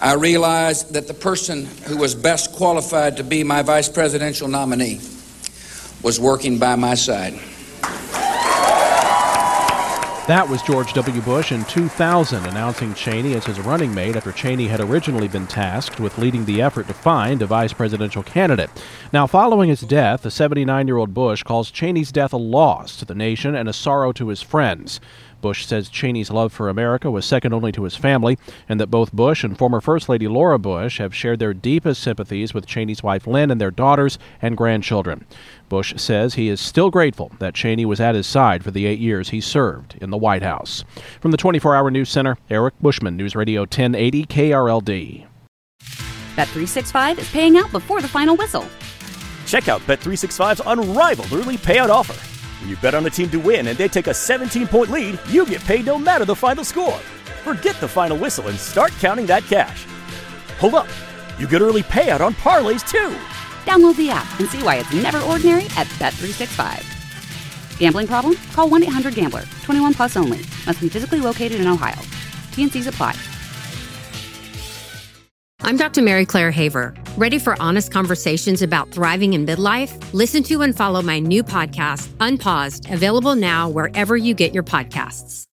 I realized that the person who was best qualified to be my vice presidential nominee was working by my side. That was George W. Bush in 2000 announcing Cheney as his running mate after Cheney had originally been tasked with leading the effort to find a vice presidential candidate. Now, following his death, the 79-year-old Bush calls Cheney's death a loss to the nation and a sorrow to his friends. Bush says Cheney's love for America was second only to his family, and that both Bush and former First Lady Laura Bush have shared their deepest sympathies with Cheney's wife Lynn and their daughters and grandchildren. Bush says he is still grateful that Cheney was at his side for the 8 years he served in the White House. From the 24-Hour News Center, Eric Bushman, News Radio 1080 KRLD. Bet365 is paying out before the final whistle. Check out Bet365's unrivaled early payout offer. When you bet on a team to win and they take a 17-point lead, you get paid no matter the final score. Forget the final whistle and start counting that cash. Hold up. You get early payout on parlays, too. Download the app and see why it's never ordinary at Bet365. Gambling problem? Call 1-800-GAMBLER. 21 plus only. Must be physically located in Ohio. T&Cs apply. I'm Dr. Mary Claire Haver. Ready for honest conversations about thriving in midlife? Listen to and follow my new podcast, Unpaused, available now wherever you get your podcasts.